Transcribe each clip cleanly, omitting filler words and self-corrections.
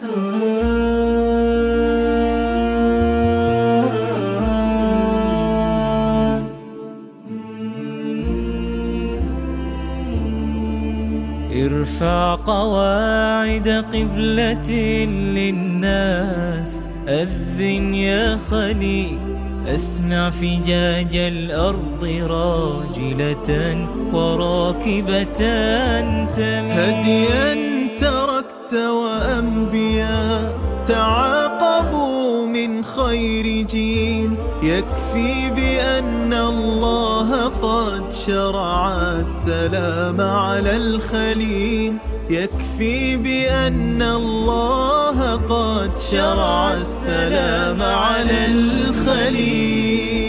ارفع قواعد قبلة للناس، أذن يا خليل، أسمع فجاج الأرض راجلة وراكبة تميل. هديا تركت وأنبياء تعاقبوا من خير جيل، يكفي بأن الله قد شرع السلام على الخليل، يكفي بأن الله قد شرع السلام على الخليل.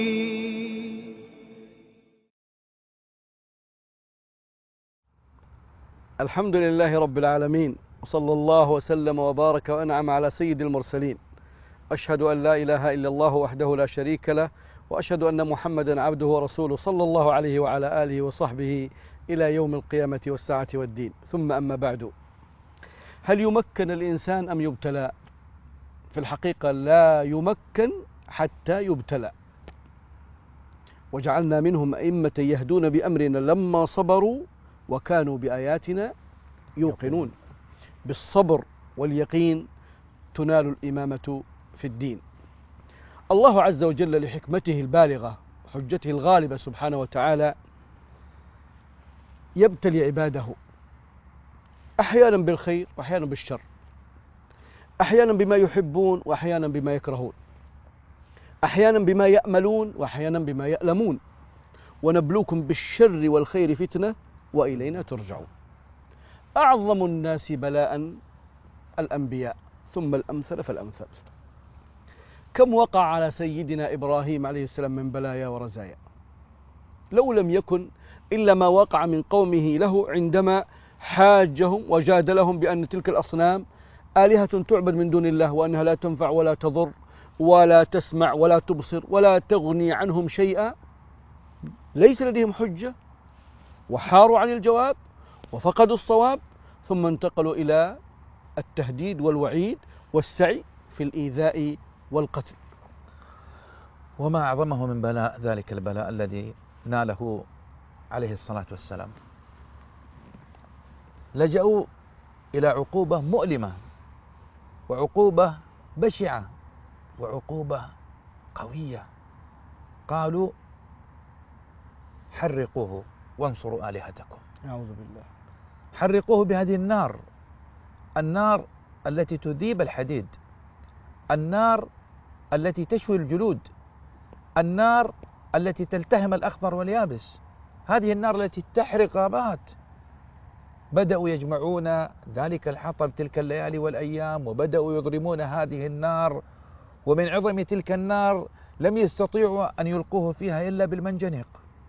الحمد لله رب العالمين، وصلى الله وسلم وبارك وأنعم على سيد المرسلين. أشهد أن لا إله إلا الله وحده لا شريك له، وأشهد أن محمدا عبده ورسوله صلى الله عليه وعلى آله وصحبه إلى يوم القيامة والساعة والدين. ثم أما بعد، هل يمكن الإنسان أم يبتلى؟ في الحقيقة لا يمكن حتى يبتلى، وجعلنا منهم أئمة يهدون بأمرنا لما صبروا وكانوا بآياتنا يوقنون. بالصبر واليقين تنال الإمامة في الدين. الله عز وجل لحكمته البالغة وحجته الغالبة سبحانه وتعالى يبتلي عباده أحيانا بالخير وأحيانا بالشر، أحيانا بما يحبون وأحيانا بما يكرهون، أحيانا بما يأملون وأحيانا بما يألمون. ونبلوكم بالشر والخير فتنة وإلينا ترجعون. أعظم الناس بلاء الأنبياء، ثم الأمثل فالأمثل. كم وقع على سيدنا إبراهيم عليه السلام من بلايا ورزايا، لو لم يكن إلا ما وقع من قومه له عندما حاجهم وجادلهم بأن تلك الأصنام آلهة تعبد من دون الله، وأنها لا تنفع ولا تضر ولا تسمع ولا تبصر ولا تغني عنهم شيئا. ليس لديهم حجة، وحاروا عن الجواب وفقدوا الصواب، ثم انتقلوا إلى التهديد والوعيد والسعي في الإيذاء والقتل. وما أعظمه من بلاء ذلك البلاء الذي ناله عليه الصلاة والسلام. لجأوا إلى عقوبة مؤلمة، وعقوبة بشعة، وعقوبة قوية. قالوا حرقوه وانصروا آلهتكم. أعوذ بالله. حرقوه بهذه النار، النار التي تذيب الحديد، النار التي تشوي الجلود، النار التي تلتهم الأخضر واليابس، هذه النار التي تحرق غابات. بدأوا يجمعون ذلك الحطب تلك الليالي والأيام، وبدأوا يضرمون هذه النار، ومن عظم تلك النار لم يستطيعوا أن يلقوه فيها إلا بالمنجنيق.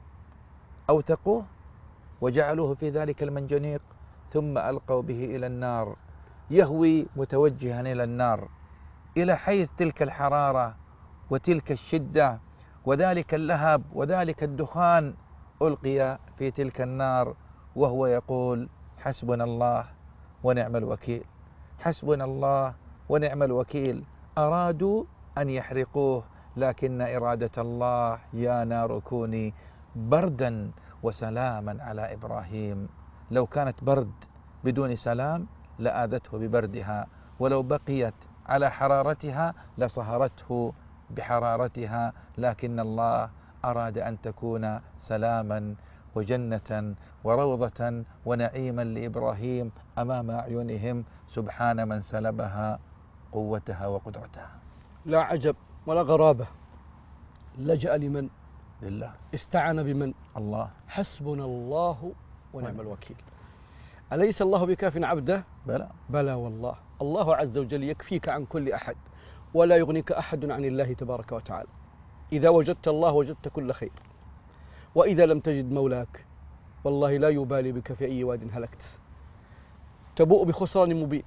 أوثقوه وجعلوه في ذلك المنجنيق، ثم ألقوا به إلى النار، يهوي متوجها إلى النار، إلى حيث تلك الحرارة وتلك الشدة وذلك اللهب وذلك الدخان ألقي في تلك النار، وهو يقول حسبنا الله ونعم الوكيل، حسبنا الله ونعم الوكيل. أرادوا أن يحرقوه، لكن إرادة الله يا نار كوني بردا وسلاما على إبراهيم. لو كانت برد بدون سلام لآذته ببردها، ولو بقيت على حرارتها لصهرته بحرارتها، لكن الله أراد أن تكون سلاما وجنة وروضة ونعيما لإبراهيم أمام أعينهم، سبحان من سلبها قوتها وقدرتها. لا عجب ولا غرابة، لجأ لمن؟ لله. استعان بمن؟ الله. حسبنا الله ونعم الوكيل. أليس الله بكاف عبده؟ بلى. بلى والله. الله عز وجل يكفيك عن كل أحد، ولا يغنيك أحد عن الله تبارك وتعالى. إذا وجدت الله وجدت كل خير، وإذا لم تجد مولاك والله لا يبالي بك في أي واد هلكت. تبوء بخسران مبين.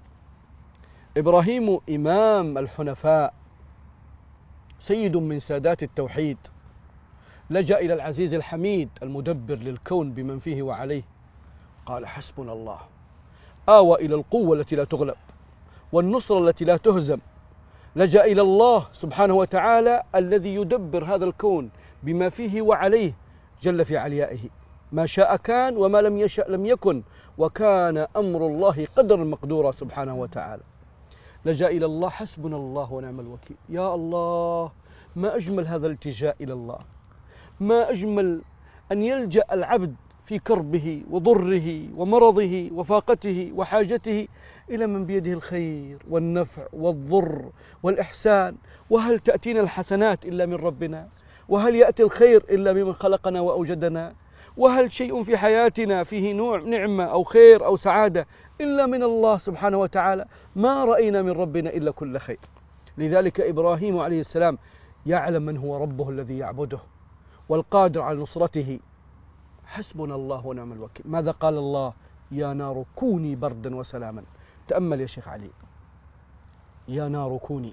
إبراهيم إمام الحنفاء، سيد من سادات التوحيد، لجأ إلى العزيز الحميد المدبر للكون بمن فيه وعليه، قال حسبنا الله. آوى إلى القوة التي لا تغلب، والنصرة التي لا تهزم. لجأ إلى الله سبحانه وتعالى الذي يدبر هذا الكون بما فيه وعليه جل في عليائه. ما شاء كان وما لم يشأ لم يكن، وكان أمر الله قدرا مقدورا سبحانه وتعالى. لجأ إلى الله، حسبنا الله ونعم الوكيل. يا الله، ما أجمل هذا الالتجاء إلى الله، ما أجمل أن يلجأ العبد في كربه وضره ومرضه وفاقته وحاجته إلى من بيده الخير والنفع والضر والإحسان. وهل تأتينا الحسنات إلا من ربنا؟ وهل يأتي الخير إلا ممن خلقنا وأوجدنا؟ وهل شيء في حياتنا فيه نوع نعمة أو خير أو سعادة إلا من الله سبحانه وتعالى؟ ما رأينا من ربنا إلا كل خير. لذلك إبراهيم عليه السلام يعلم من هو ربه الذي يعبده والقادر على نصرته. حسبنا الله ونعم الوكيل. ماذا قال الله؟ يا نار كوني بردا وسلاما. تأمل يا شيخ علي، يا نار كوني.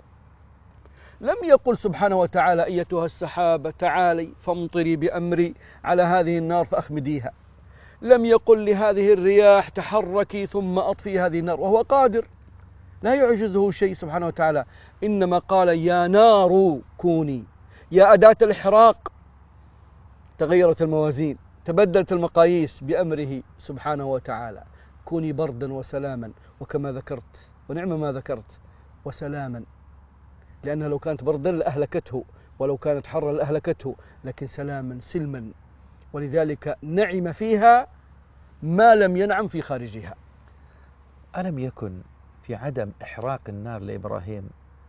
لم يقل سبحانه وتعالى أيتها السحابة تعالي فامطري بأمري على هذه النار فأخمديها. لم يقل لهذه الرياح تحركي ثم أطفي هذه النار، وهو قادر لا يعجزه شيء سبحانه وتعالى. إنما قال يا نار كوني، يا أداة الإحراق. تغيرت الموازين، تبدلت المقاييس بأمره سبحانه وتعالى. كوني بردا وسلاما، وكما ذكرت ونعم ما ذكرت وسلاما، لأنها لو كانت بردا لأهلكته، ولو كانت حرا لأهلكته، لكن سلاما سلما. ولذلك نعم فيها ما لم ينعم في خارجها. ألم يكن في عدم إحراق النار لإبراهيم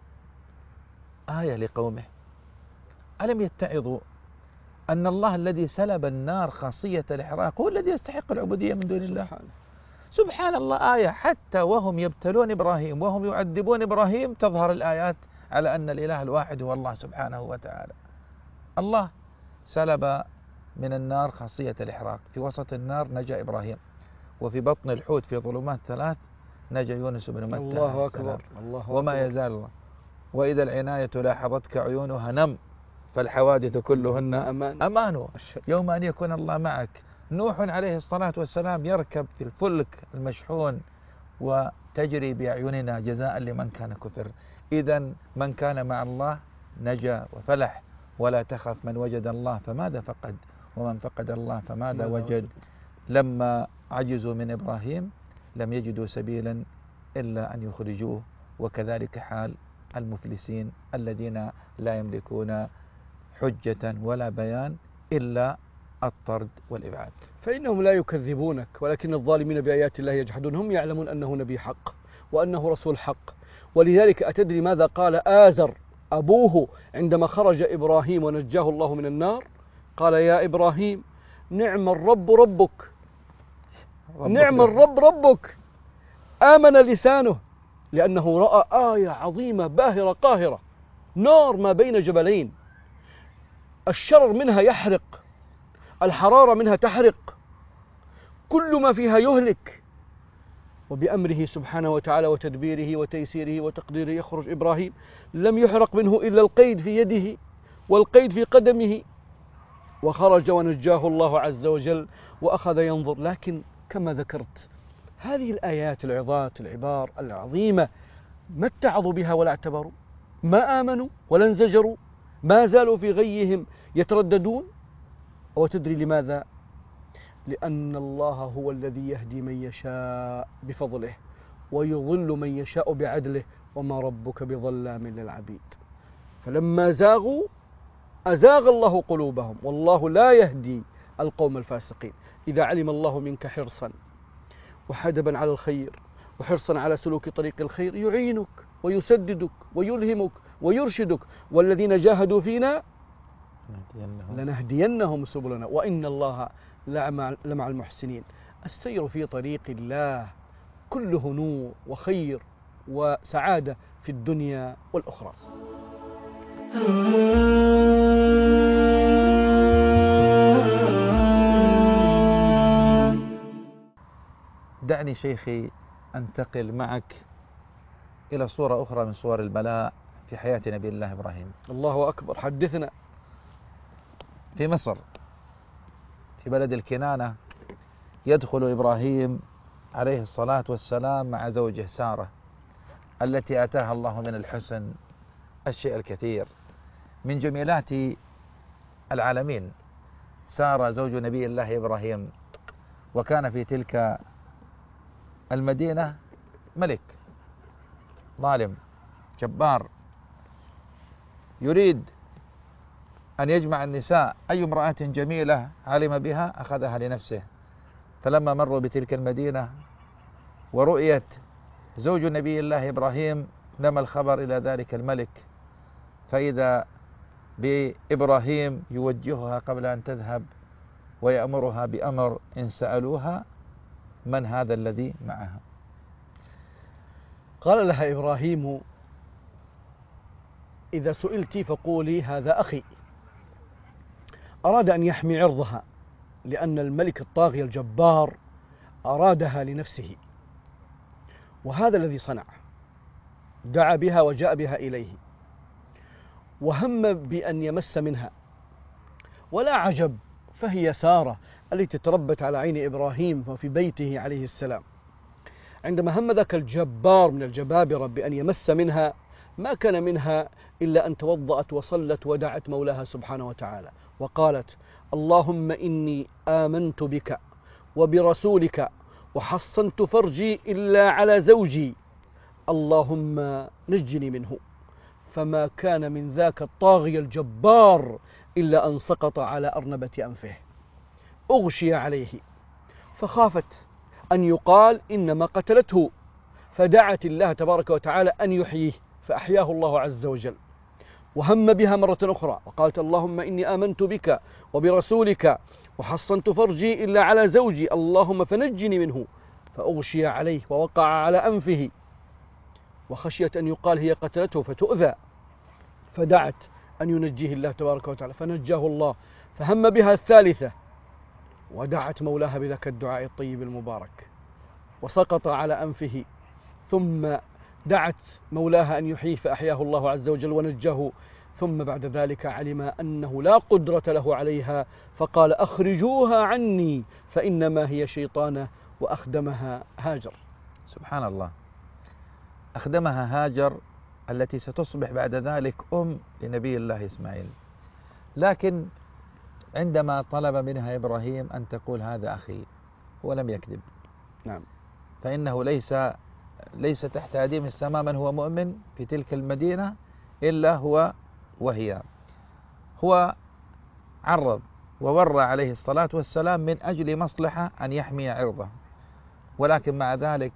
آية لقومه؟ ألم يتعظوا أن الله الذي سلب النار خاصية الإحراق هو الذي يستحق العبودية من دون الله؟ سبحان الله. آية حتى وهم يبتلون إبراهيم وهم يعذبون إبراهيم تظهر الآيات على أن الإله الواحد هو الله سبحانه وتعالى. الله سلب من النار خاصية الإحراق. في وسط النار نجا إبراهيم، وفي بطن الحوت في ظلمات ثلاث نجا يونس بن متى. الله أكبر، الله أكبر. وما يزال الله. وإذا العناية لاحظتك عيونها نم، فالحوادث كلهن أمان. يوم أن يكون الله معك. نوح عليه الصلاة والسلام يركب في الفلك المشحون وتجري بأعيننا جزاء لمن كان كفر. إذا من كان مع الله نجا وفلح. ولا تخف من وجد الله فماذا فقد، ومن فقد الله فماذا وجد. لما عجزوا من إبراهيم لم يجدوا سبيلا إلا أن يخرجوه. وكذلك حال المفلسين الذين لا يملكون حجة ولا بيان إلا الطرد والإبعاد. فإنهم لا يكذبونك، ولكن الظالمين بآيات الله يجحدون. هم يعلمون أنه نبي حق وأنه رسول حق. ولذلك أتدري ماذا قال آزر أبوه عندما خرج إبراهيم ونجاه الله من النار؟ قال يا إبراهيم نعم الرب ربك، نعم الرب ربك. آمن لسانه لأنه رأى آية عظيمة باهرة قاهرة، نار ما بين جبلين، الشرر منها يحرق، الحرارة منها تحرق، كل ما فيها يهلك. وبأمره سبحانه وتعالى وتدبيره وتيسيره وتقديره يخرج إبراهيم، لم يحرق منه إلا القيد في يده والقيد في قدمه، وخرج ونجاه الله عز وجل وأخذ ينظر. لكن كما ذكرت هذه الآيات العظات العبار العظيمة ما اتعظوا بها ولا اعتبروا، ما آمنوا ولا انزجروا، ما زالوا في غيهم يترددون. وتدري لماذا؟ لأن الله هو الذي يهدي من يشاء بفضله ويضل من يشاء بعدله، وما ربك بظلام للعبيد. فلما زاغوا أزاغ الله قلوبهم، والله لا يهدي القوم الفاسقين. إذا علم الله منك حرصا وحدبا على الخير وحرصا على سلوك طريق الخير يعينك ويسددك ويلهمك ويرشدك. والذين جاهدوا فينا لنهدينهم سبلنا وإن الله لمع المحسنين. السير في طريق الله كله نور وخير وسعادة في الدنيا والأخرى. دعني شيخي أنتقل معك إلى صورة أخرى من صور البلاء في حياة نبي الله إبراهيم. الله أكبر، حدثنا. في مصر في بلد الكنانة يدخل إبراهيم عليه الصلاة والسلام مع زوجه سارة التي آتاها الله من الحسن الشيء الكثير. من جميلات العالمين سار زوج نبي الله إبراهيم، وكان في تلك المدينة ملك ظالم جبار يريد أن يجمع النساء، أي امرأة جميلة علم بها أخذها لنفسه. فلما مروا بتلك المدينة ورؤية زوج نبي الله إبراهيم نما الخبر إلى ذلك الملك، فإذا بإبراهيم يوجهها قبل أن تذهب ويأمرها بأمر إن سألوها من هذا الذي معها. قال لها إبراهيم: إذا سئلت فقولي هذا أخي. أراد أن يحمي عرضها، لأن الملك الطاغية الجبار أرادها لنفسه، وهذا الذي صنع. دعا بها وجاء بها إليه، وهم بأن يمس منها، ولا عجب، فهي سارة التي تربت على عين إبراهيم وفي بيته عليه السلام. عندما هم ذاك الجبار من الجبابرة بأن يمس منها، ما كان منها إلا أن توضأت وصلت ودعت مولاها سبحانه وتعالى وقالت: اللهم إني آمنت بك وبرسولك وحصنت فرجي إلا على زوجي، اللهم نجني منه. فما كان من ذاك الطاغية الجبار إلا أن سقط على أرنبة أنفه، أغشي عليه، فخافت أن يقال إنما قتلته، فدعت الله تبارك وتعالى أن يحييه، فأحياه الله عز وجل. وهم بها مرة أخرى وقالت: اللهم إني آمنت بك وبرسولك وحصنت فرجي إلا على زوجي، اللهم فنجني منه، فأغشي عليه ووقع على أنفه، وخشيت أن يقال هي قتلته فتؤذى، فدعت أن ينجيه الله تبارك وتعالى فنجاه الله. فهم بها الثالثة ودعت مولاها بذاك الدعاء الطيب المبارك، وسقط على أنفه، ثم دعت مولاها أن يحييه فأحياه الله عز وجل ونجاه. ثم بعد ذلك علم أنه لا قدرة له عليها، فقال: أخرجوها عني فإنما هي شيطانة، وأخدمها هاجر. سبحان الله، أخدمها هاجر التي ستصبح بعد ذلك أم لنبي الله إسماعيل. لكن عندما طلب منها إبراهيم أن تقول هذا أخي، هو لم يكذب. نعم. فإنه ليس تحت أديم السماء من هو مؤمن في تلك المدينة إلا هو وهي. هو عرض وورى عليه الصلاة والسلام من أجل مصلحة أن يحمي عرضه، ولكن مع ذلك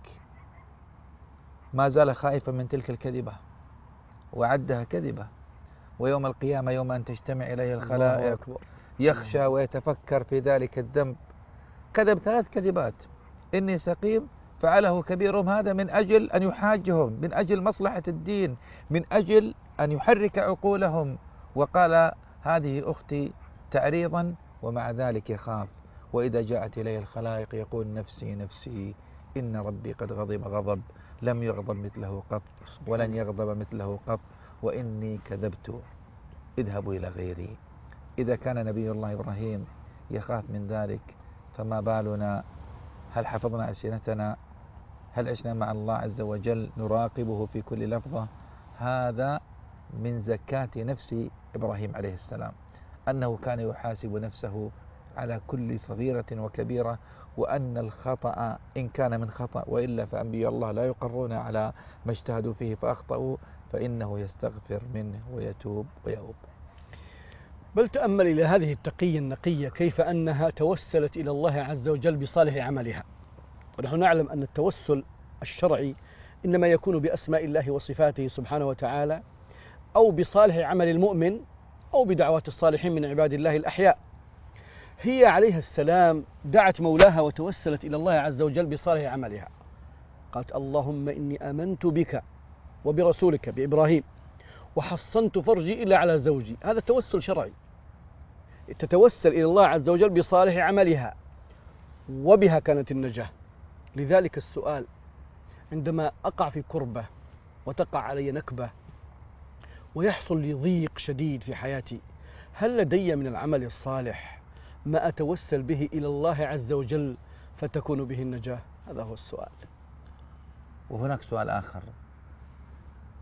ما زال خائفا من تلك الكذبة، وعدها كذبة. ويوم القيامة يوم أن تجتمع إليه الخلائق يخشى ويتفكر في ذلك الذنب. كذب 3 كذبات: إني سقيم، فعله كبيرهم هذا من أجل أن يحاجهم، من أجل مصلحة الدين، من أجل أن يحرك عقولهم، وقال هذه أختي تعريضا، ومع ذلك يخاف. وإذا جاءت إليه الخلائق يقول: نفسي نفسي، إن ربي قد غضب غضب لم يغضب مثله قط ولن يغضب مثله قط، وإني كذبت، اذهبوا إلى غيري. إذا كان نبي الله إبراهيم يخاف من ذلك، فما بالنا؟ هل حفظنا ألسنتنا؟ هل عشنا مع الله عز وجل نراقبه في كل لفظة؟ هذا من زكاة نفس إبراهيم عليه السلام، أنه كان يحاسب نفسه على كل صغيرة وكبيرة، وأن الخطأ إن كان من خطأ، وإلا فأنبياء الله لا يقرون على ما اجتهدوا فيه فأخطأوا، فإنه يستغفر منه ويتوب ويؤوب. بل تأمل إلى هذه التقية النقية كيف أنها توسلت إلى الله عز وجل بصالح عملها. ونحن نعلم أن التوسل الشرعي إنما يكون بأسماء الله وصفاته سبحانه وتعالى، أو بصالح عمل المؤمن، أو بدعوات الصالحين من عباد الله الأحياء. هي عليها السلام دعت مولاها وتوسلت إلى الله عز وجل بصالح عملها، قالت: اللهم إني آمنت بك وبرسولك بإبراهيم وحصنت فرجي إلا على زوجي. هذا توسل شرعي، تتوسل إلى الله عز وجل بصالح عملها، وبها كانت النجاة. لذلك السؤال: عندما أقع في كربة وتقع علي نكبة ويحصل لي ضيق شديد في حياتي، هل لدي من العمل الصالح ما أتوسل به إلى الله عز وجل فتكون به النجاة؟ هذا هو السؤال. وهناك سؤال آخر: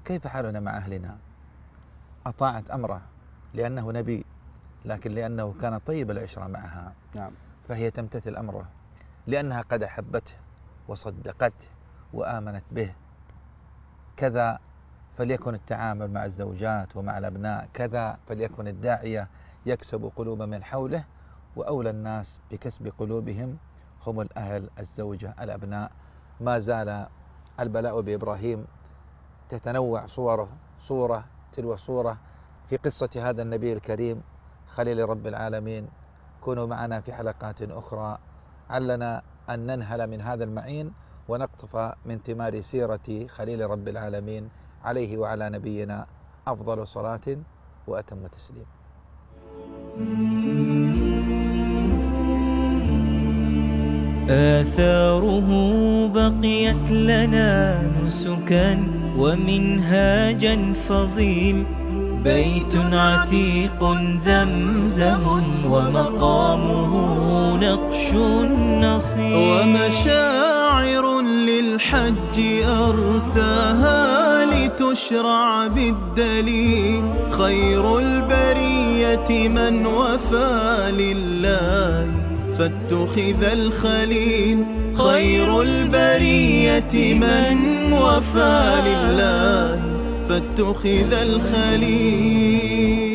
كيف حالنا مع أهلنا؟ أطاعت أمره لأنه نبي، لكن لأنه كان طيب العشرة معها نعم. فهي تمتثل أمره، لأنها قد أحبته وصدقته وآمنت به. كذا فليكن التعامل مع الزوجات ومع الأبناء، كذا فليكن الداعية يكسب قلوب من حوله، وأولى الناس بكسب قلوبهم هم الأهل، الزوجة، الأبناء. ما زال البلاء بإبراهيم تتنوع صورة تلو صورة في قصة هذا النبي الكريم خليل رب العالمين. كونوا معنا في حلقات أخرى علنا أن ننهل من هذا المعين ونقطف من ثمار سيرة خليل رب العالمين عليه وعلى نبينا أفضل صلاة وأتم تسليم. آثاره بقيت لنا نسكا ومنهاجا فظيم، بيت عتيق زمزم ومقامه نقش نصيب، ومشاعر للحج أرساها لتشرع بالدليل. خير البرية من وفى لله فاتخذ الخليل. خير البرية من وفى لله فاتخذ الخليل.